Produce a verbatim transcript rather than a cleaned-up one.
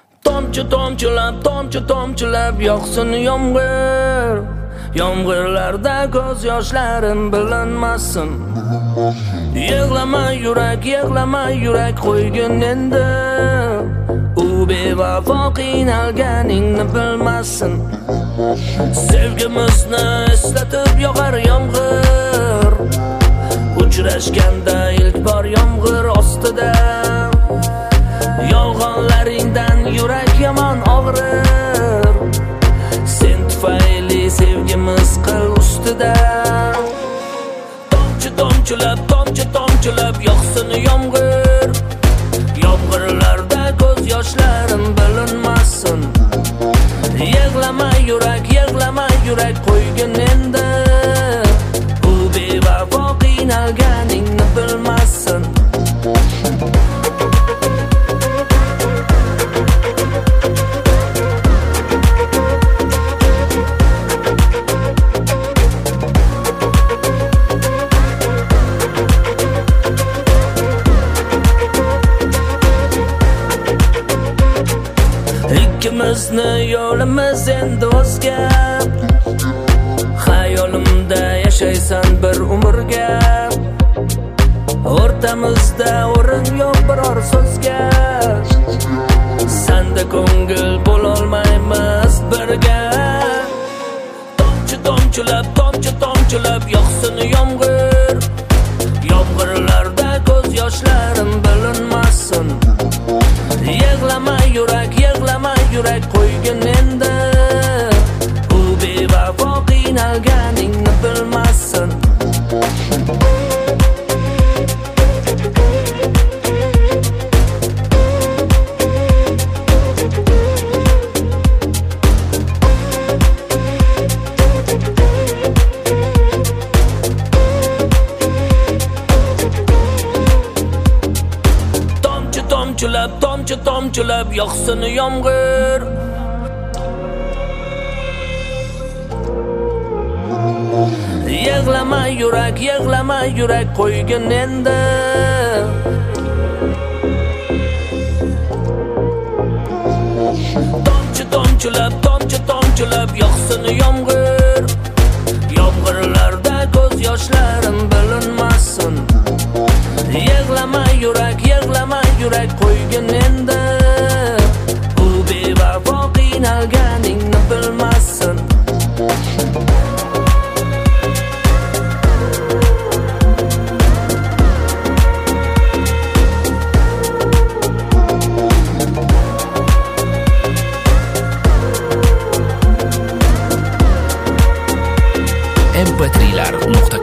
Tomchi tomchilab, tomchi tomchilab yoqsin yomg'ir. Yomg'irlarda ko'z yoshlarim bilinmasin. Yig'lama yurak, yig'lama yurak qo'ygin endi. U bevafo qiynalganingni bilmasin. Sevgimizni eslatib yog'ar yomg'ir. Uchrashganda ilk bor yomg'ir ostida. Yolg'onlaringdan yurak yomon og'rir. Sen tufayli sevgimiz qil ustida. Tomchi tomchilab, tomchi tomchilab yoqsin yomg'ir. Yomg'irlarda ko'z yoshlarim bilinmasin. Yig'lama yurak, yig'lama yurak qo'ygin endi. U bevafo qiynalganingni bilmasin. Ikkimizni yo'limiz endi o'zga. Xayolimda yashaysan bir umrga. O'rtamizda o'rin yo'q biror so'zga. Senda ko'ngil bo'lolmaymiz birga. Tomchi tomchilab, tomchi tomchilab yoqsin yomg'ir. Yomg'irlarda ko'z yoshlarim bilinmasin. Yig'lama yurak, yig'lama yurak qo'ygin endi. U bevafo qiynalganingni bilmasin. Tomchilab, tomchi tomchilab yoqsin yomg'ir. Yig'lama yurak, yig'lama yurak qo'ygin endi. Tomchi tomchilab, tomchi tomchilab yoqsin yomg'ir. Yomg'irlarda ko'z yoshlarim bilinmasin. Yig'lama yurak, yig'lama yurak qo'ygin endi. U bevafo qiynalganingni bilmasin. em pe tri lar nuqta